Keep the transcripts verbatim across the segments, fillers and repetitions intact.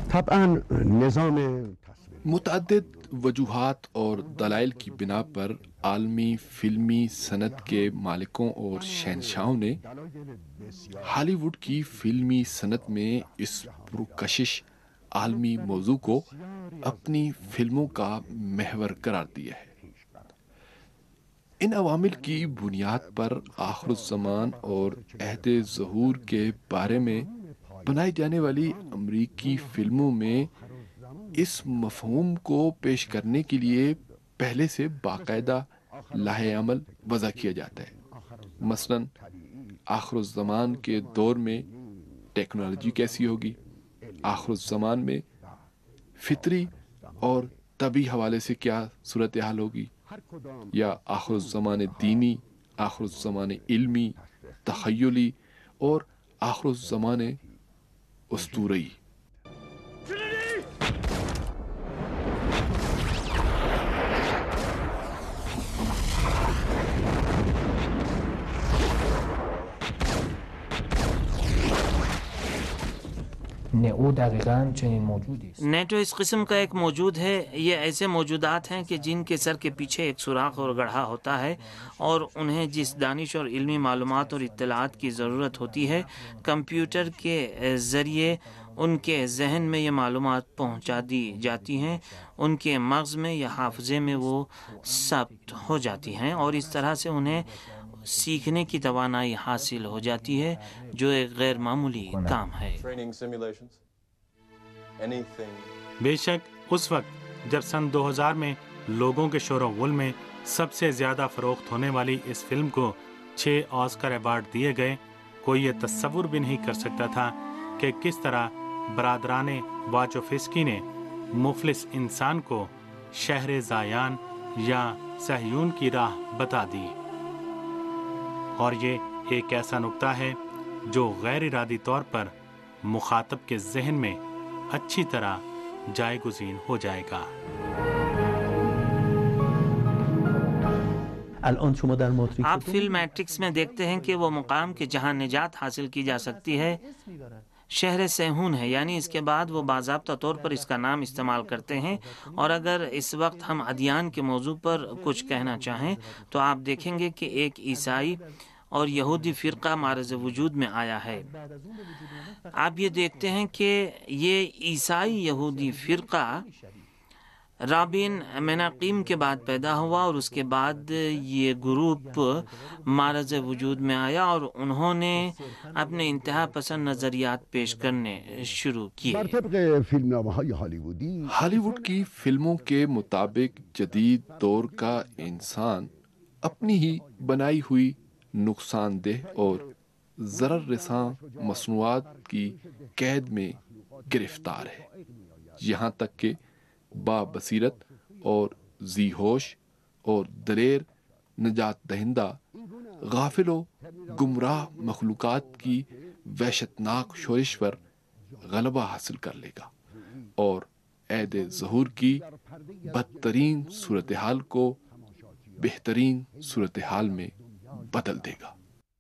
طبعا نظام متعدد وجوہات اور دلائل کی بنا پر عالمی فلمی صنعت کے مالکوں اور شہنشاہوں نے ہالی ووڈ کی فلمی صنعت میں اس پرکشش عالمی موضوع کو اپنی فلموں کا محور قرار دیا ہے۔ ان عوامل کی بنیاد پر آخر الزمان اور عہد ظہور کے بارے میں بنائی جانے والی امریکی فلموں میں اس مفہوم کو پیش کرنے کے لیے پہلے سے باقاعدہ لائحہ عمل وضع کیا جاتا ہے۔ مثلاً آخر الزمان کے دور میں ٹیکنالوجی کیسی ہوگی، آخر الزمان میں فطری اور طبی حوالے سے کیا صورتحال ہوگی، یا آخر الزمان دینی، آخر الزمان علمی، تخیلی اور آخر الزمان اسطورئی۔ نیٹو اس قسم کا ایک موجود ہے۔ یہ ایسے موجودات ہیں کہ جن کے سر کے پیچھے ایک سوراخ اور گڑھا ہوتا ہے، اور انہیں جس دانش اور علمی معلومات اور اطلاعات کی ضرورت ہوتی ہے، کمپیوٹر کے ذریعے ان کے ذہن میں یہ معلومات پہنچا دی جاتی ہیں، ان کے مغز میں یا حافظے میں وہ ثبت ہو جاتی ہیں، اور اس طرح سے انہیں سیکھنے کی توانائی حاصل ہو جاتی ہے، جو ایک غیر معمولی کام ہے۔ بے شک اس وقت جب سن دو ہزار میں لوگوں کے شور و غل میں سب سے زیادہ فروخت ہونے والی اس فلم کو چھ آسکر ایوارڈ دیے گئے، کوئی یہ تصور بھی نہیں کر سکتا تھا کہ کس طرح برادران واچوفسکی نے مفلس انسان کو شہر زایان یا صہیون کی راہ بتا دی۔ اور یہ ایک ایسا نکتہ ہے جو غیر ارادی طور پر مخاطب کے ذہن میں اچھی طرح جائے گزین ہو جائے گا۔ آپ فلم میٹرکس میں دیکھتے ہیں کہ وہ مقام کہ جہاں نجات حاصل کی جا سکتی ہے شہر سیہون ہے، یعنی اس کے بعد وہ باضابطہ طور پر اس کا نام استعمال کرتے ہیں۔ اور اگر اس وقت ہم ادیان کے موضوع پر کچھ کہنا چاہیں تو آپ دیکھیں گے کہ ایک عیسائی اور یہودی فرقہ معرض وجود میں آیا ہے۔ آپ یہ دیکھتے ہیں کہ یہ عیسائی یہودی فرقہ رابین مناقیم کے بعد پیدا ہوا، اور اس کے بعد یہ گروپ معرض وجود میں آیا اور انہوں نے اپنے انتہا پسند نظریات پیش کرنے شروع کیے۔ ہالی ووڈ کی فلموں کے مطابق جدید دور کا انسان اپنی ہی بنائی ہوئی نقصان دہ اور ضرر رساں مصنوعات کی قید میں گرفتار ہے، یہاں تک کہ با بصیرت اور ذی ہوش اور دلیر نجات دہندہ غافل و گمراہ مخلوقات کی وحشتناک شورش پر غلبہ حاصل کر لے گا، اور عہد ظہور کی بدترین صورتحال کو بہترین صورتحال میں بدل دے گا۔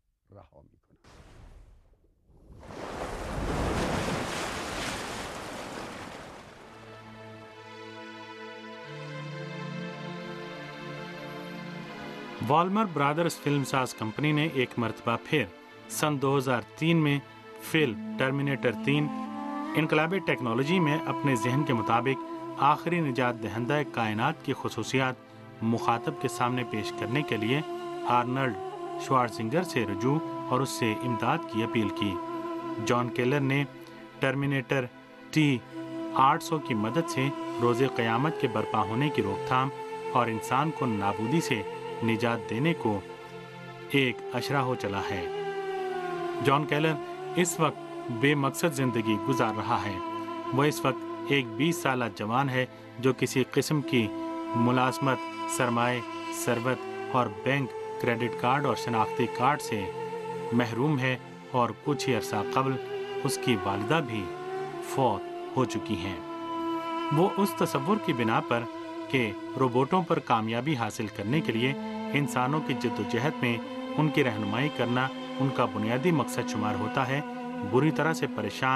والمر برادرز فلم ساز کمپنی نے ایک مرتبہ پھر سن دو ہزار تین میں فلم ٹرمینیٹر تین انقلاب ٹیکنالوجی میں اپنے ذہن کے مطابق آخری نجات دہندہ کائنات کی خصوصیات مخاطب کے سامنے پیش کرنے کے لیے آرنلڈ شوارزنگر سے رجوع اور اس سے امداد کی اپیل کی۔ جان کیلر نے ٹرمینیٹر ٹی آٹھ سو کی مدد سے روز قیامت کے برپا ہونے کی روک تھام اور انسان کو نابودی سے نجات دینے کو ایک اشرہ ہو چلا ہے۔ جان کیلر اس وقت بے مقصد زندگی گزار رہا ہے۔ وہ اس وقت ایک بیس سالہ جوان ہے جو کسی قسم کی ملازمت، سرمائے، ثروت اور بینک کریڈٹ کارڈ اور شناختی کارڈ سے محروم ہے، اور کچھ ہی عرصہ قبل اس کی والدہ بھی فوت ہو چکی ہیں۔ وہ اس تصور کی بنا پر کہ روبوٹوں پر کامیابی حاصل کرنے کے لیے انسانوں کی جد و جہد میں ان کی رہنمائی کرنا ان کا بنیادی مقصد شمار ہوتا ہے، بری طرح سے پریشان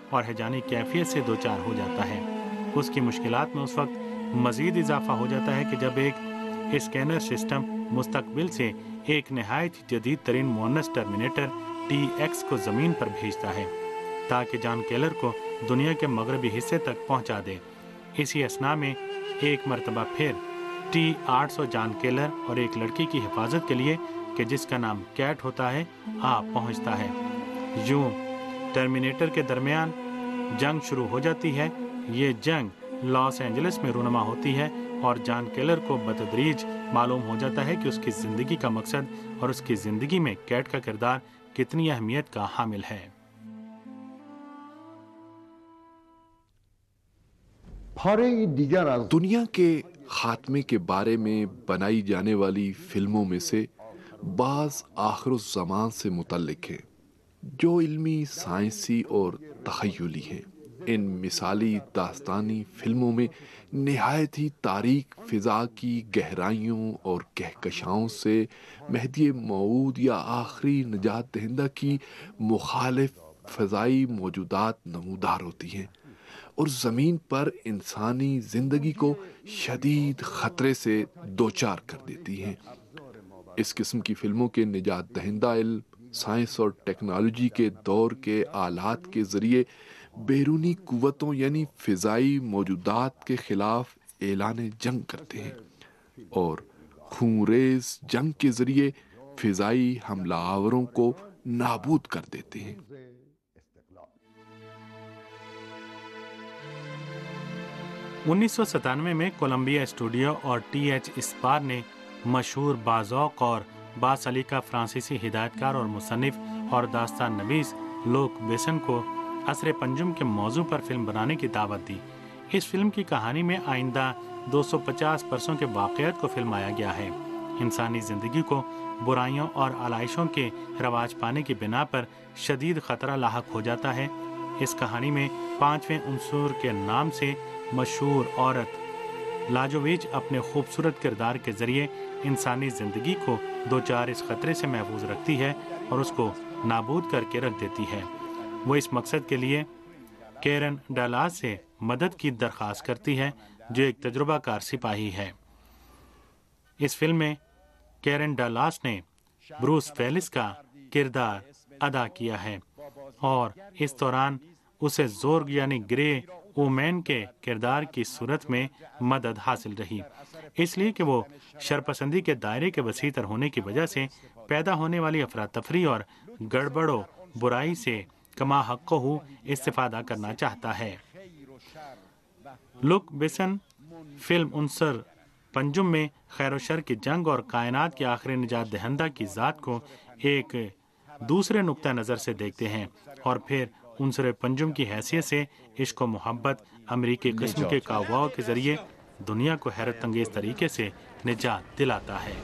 اور ہیجانی کیفیت سے دوچار ہو جاتا ہے۔ اس کی مشکلات میں اس وقت مزید اضافہ ہو جاتا ہے کہ جب ایک اسکینر سسٹم مستقبل سے ایک نہایت جدید ترین مؤنث ٹرمینیٹر ٹی ایکس کو زمین پر بھیجتا ہے تاکہ جان کیلر کو دنیا کے مغربی حصے تک پہنچا دے۔ اسی اثناء میں ایک مرتبہ پھر ٹی آٹھ سو جان کیلر اور ایک لڑکی کی حفاظت کے لیے کہ جس کا نام کیٹ ہوتا ہے آ پہنچتا ہے۔ یوں ٹرمینیٹر کے درمیان جنگ شروع ہو جاتی ہے۔ یہ جنگ لاس اینجلس میں رونما ہوتی ہے اور جان کیلر کو بتدریج معلوم ہو جاتا ہے کہ اس کی زندگی کا مقصد اور اس کی زندگی میں کیٹ کا کردار کتنی اہمیت کا حامل ہے۔ دنیا کے خاتمے کے بارے میں بنائی جانے والی فلموں میں سے بعض آخر الزمان سے متعلق ہیں جو علمی، سائنسی اور تخیلی ہیں۔ ان مثالی داستانی فلموں میں نہایت ہی تاریک فضا کی گہرائیوں اور کہکشاؤں سے مہدی موعود یا آخری نجات دہندہ کی مخالف فضائی موجودات نمودار ہوتی ہیں اور زمین پر انسانی زندگی کو شدید خطرے سے دوچار کر دیتی ہیں۔ اس قسم کی فلموں کے نجات دہندہ علم، سائنس اور ٹیکنالوجی کے دور کے آلات کے ذریعے بیرونی قوتوں یعنی فضائی موجودات کے خلاف اعلان جنگ کرتے ہیں اور خونریز جنگ کے ذریعے فضائی حملہ آوروں کو نابود کر دیتے ہیں۔ انیس سو ستانوے میں کولمبیا اسٹوڈیو اور ٹی ایچ اسپار نے مشہور باذوق اور باسلیقہ فرانسیسی ہدایت کار اور مصنف اور داستان نویس لوک بیسن کو عصر پنجم کے موضوع پر فلم بنانے کی دعوت دی۔ اس فلم کی کہانی میں آئندہ دو سو پچاس برسوں کے واقعات کو فلمایا گیا ہے۔ انسانی زندگی کو برائیوں اور آلائشوں کے رواج پانے کی بنا پر شدید خطرہ لاحق ہو جاتا ہے۔ اس کہانی میں پانچویں عنصر کے نام سے مشہور عورت لاجویج اپنے خوبصورت کردار کے ذریعے انسانی زندگی کو دوچار اس خطرے سے محفوظ رکھتی ہے اور اس کو نابود کر کے رکھ دیتی ہے۔ وہ اس مقصد کے لیے کیرن ڈالاس سے مدد کی درخواست کرتی ہے جو ایک تجربہ کار سپاہی ہے۔ اس فلم میں کیرن ڈالاس نے بروس ویلس کا کردار ادا کیا ہے اور اس دوران اسے زورگ یعنی گرے اومین کے کردار کی صورت میں مدد حاصل رہی، اس لیے کہ وہ شرپسندی کے دائرے کے وسیع تر ہونے کی وجہ سے پیدا ہونے والی افراتفری اور گڑبڑ و برائی سے کما حق ہو استفادہ کرنا چاہتا ہے۔ لوک بیسن فلم عنصر پنجم میں خیر و شر کی جنگ اور کائنات کے آخری نجات دہندہ کی ذات کو ایک دوسرے نقطہ نظر سے دیکھتے ہیں اور پھر عنصر پنجم کی حیثیت سے عشق و محبت امریکی قسم کے کاواؤ کے ذریعے دنیا کو حیرت انگیز طریقے سے نجات دلاتا ہے۔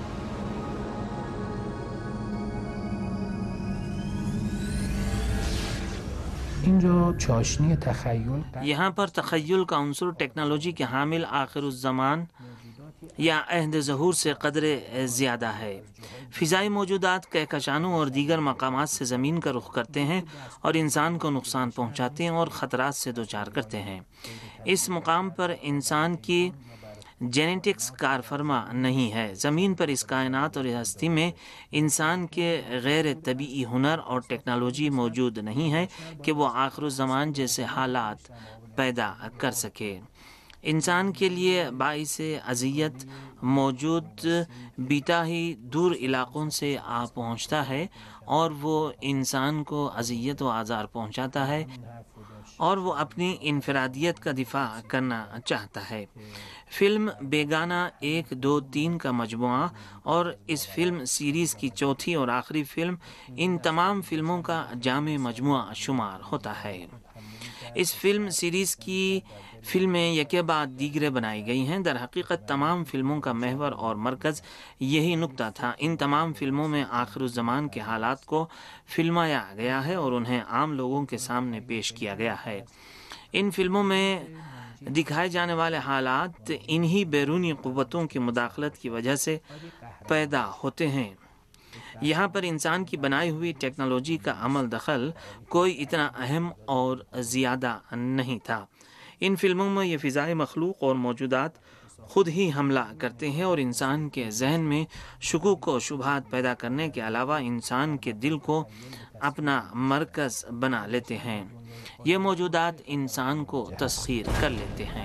یہاں پر تخیل کا عنصر ٹیکنالوجی کے حامل آخر الزمان یا عہد ظہور سے قدرے زیادہ ہے۔ فضائی موجودات کہکشانوں اور دیگر مقامات سے زمین کا رخ کرتے ہیں اور انسان کو نقصان پہنچاتے ہیں اور خطرات سے دوچار کرتے ہیں۔ اس مقام پر انسان کی جینیٹکس کار فرما نہیں ہے۔ زمین پر اس کائنات اور ہستی میں انسان کے غیر طبیعی ہنر اور ٹیکنالوجی موجود نہیں ہے کہ وہ آخر الزمان جیسے حالات پیدا کر سکے۔ انسان کے لیے باعث اذیت موجود بیتا ہی دور علاقوں سے آ پہنچتا ہے اور وہ انسان کو اذیت و آزار پہنچاتا ہے اور وہ اپنی انفرادیت کا دفاع کرنا چاہتا ہے۔ فلم بیگانہ ایک دو تین کا مجموعہ اور اس فلم سیریز کی چوتھی اور آخری فلم ان تمام فلموں کا جامع مجموعہ شمار ہوتا ہے۔ اس فلم سیریز کی فلمیں یکے بعد دیگرے بنائی گئی ہیں۔ در حقیقت تمام فلموں کا محور اور مرکز یہی نقطہ تھا۔ ان تمام فلموں میں آخر الزمان کے حالات کو فلمایا گیا ہے اور انہیں عام لوگوں کے سامنے پیش کیا گیا ہے۔ ان فلموں میں دکھائے جانے والے حالات انہی بیرونی قوتوں کی مداخلت کی وجہ سے پیدا ہوتے ہیں یہاں پر انسان کی بنائی ہوئی ٹیکنالوجی کا عمل دخل کوئی اتنا اہم اور زیادہ نہیں تھا۔ ان فلموں میں یہ فضائی مخلوق اور موجودات خود ہی حملہ کرتے ہیں اور انسان کے ذہن میں شکوک و شبہات پیدا کرنے کے علاوہ انسان کے دل کو اپنا مرکز بنا لیتے ہیں۔ یہ موجودات انسان کو تسخیر کر لیتے ہیں۔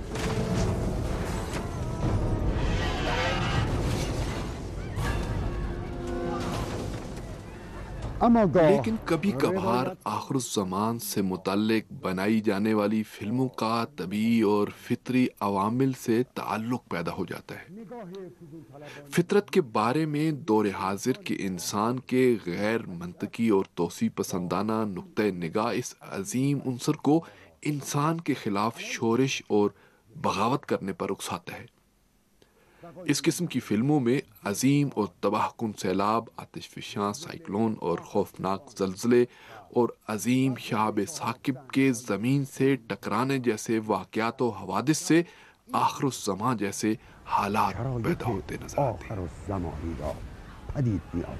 لیکن کبھی کبھار آخر الزمان سے متعلق بنائی جانے والی فلموں کا طبعی اور فطری عوامل سے تعلق پیدا ہو جاتا ہے۔ فطرت کے بارے میں دور حاضر کے انسان کے غیر منطقی اور توسیع پسندانہ نقطہ نگاہ اس عظیم عنصر کو انسان کے خلاف شورش اور بغاوت کرنے پر اکساتا ہے۔ اس قسم کی فلموں میں عظیم اور تباہ کن سیلاب، آتش فشاں سائیکلون اور خوفناک زلزلے اور عظیم شہاب ثاقب کے زمین سے ٹکرانے جیسے واقعات و حوادث سے آخر الزمان جیسے حالات پیدا ہوتے نظر آتے ہیں۔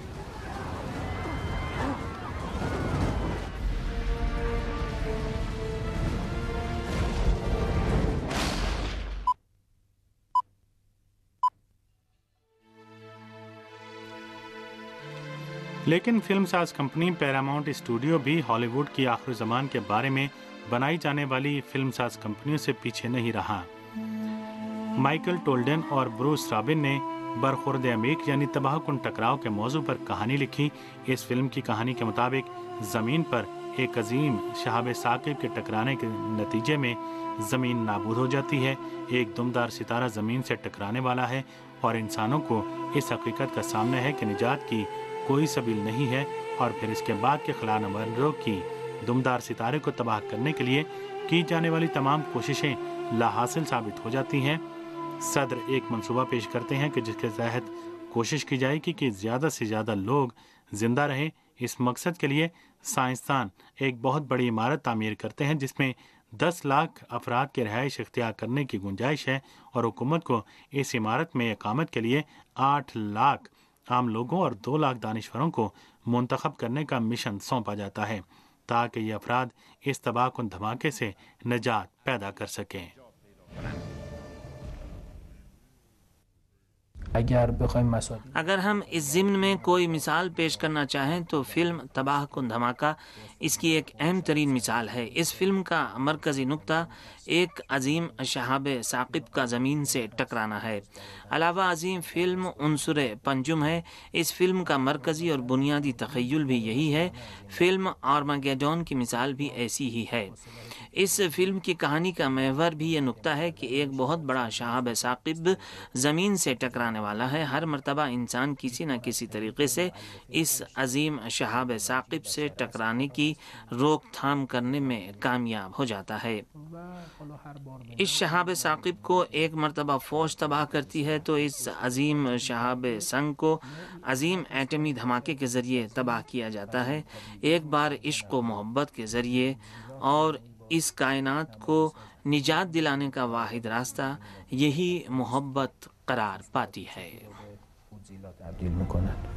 لیکن فلم ساز کمپنی پیراماؤنٹ اسٹوڈیو بھی ہالی ووڈ کی آخر زمان کے بارے میں بنائی جانے والی فلم ساز کمپنیوں سے پیچھے نہیں رہا۔ مائیکل ٹولڈن اور بروس رابن نے برخورد عمیق یعنی تباہ کن ٹکراؤ کے موضوع پر کہانی لکھی۔ اس فلم کی کہانی کے مطابق زمین پر ایک عظیم شہاب ثاقب کے ٹکرانے کے نتیجے میں زمین نابود ہو جاتی ہے۔ ایک دمدار ستارہ زمین سے ٹکرانے والا ہے اور انسانوں کو اس حقیقت کا سامنا ہے کہ نجات کی کوئی سبیل نہیں ہے، اور پھر اس کے بعد کے خلا نوردوں کی دمدار ستارے کو تباہ کرنے کے لیے کی جانے والی تمام کوششیں لا حاصل ثابت ہو جاتی ہیں۔ صدر ایک منصوبہ پیش کرتے ہیں کہ جس کے تحت کوشش کی جائے گی کہ زیادہ سے زیادہ لوگ زندہ رہیں۔ اس مقصد کے لیے سائنسدان ایک بہت بڑی عمارت تعمیر کرتے ہیں جس میں دس لاکھ افراد کی رہائش اختیار کرنے کی گنجائش ہے، اور حکومت کو اس عمارت میں اقامت کے لیے آٹھ لاکھ عام لوگوں اور دو لاکھ دانشوروں کو منتخب کرنے کا مشن سونپا جاتا ہے تاکہ یہ افراد اس تباہ کن دھماکے سے نجات پیدا کر سکیں۔ اگر ہم اس ضمن میں کوئی مثال پیش کرنا چاہیں تو فلم تباہ کن دھماکہ اس کی ایک اہم ترین مثال ہے۔ اس فلم کا مرکزی نقطہ ایک عظیم شہاب ثاقب کا زمین سے ٹکرانا ہے۔ علاوہ عظیم فلم عنصر پنجم ہے۔ اس فلم کا مرکزی اور بنیادی تخیل بھی یہی ہے۔ فلم آرماگیڈون کی مثال بھی ایسی ہی ہے۔ اس فلم کی کہانی کا محور بھی یہ نقطہ ہے کہ ایک بہت بڑا شہاب ثاقب زمین سے ٹکرانے والا ہے۔ ہر مرتبہ انسان کسی نہ کسی طریقے سے اس عظیم شہاب ثاقب سے ٹکرانے کی روک تھام کرنے میں کامیاب ہو جاتا ہے۔ اس شہاب ثاقب کو ایک مرتبہ فوج تباہ کرتی ہے تو اس عظیم شہاب سنگ کو عظیم ایٹمی دھماکے کے ذریعے تباہ کیا جاتا ہے، ایک بار عشق و محبت کے ذریعے، اور اس کائنات کو نجات دلانے کا واحد راستہ یہی محبت قرار پاتی ہے۔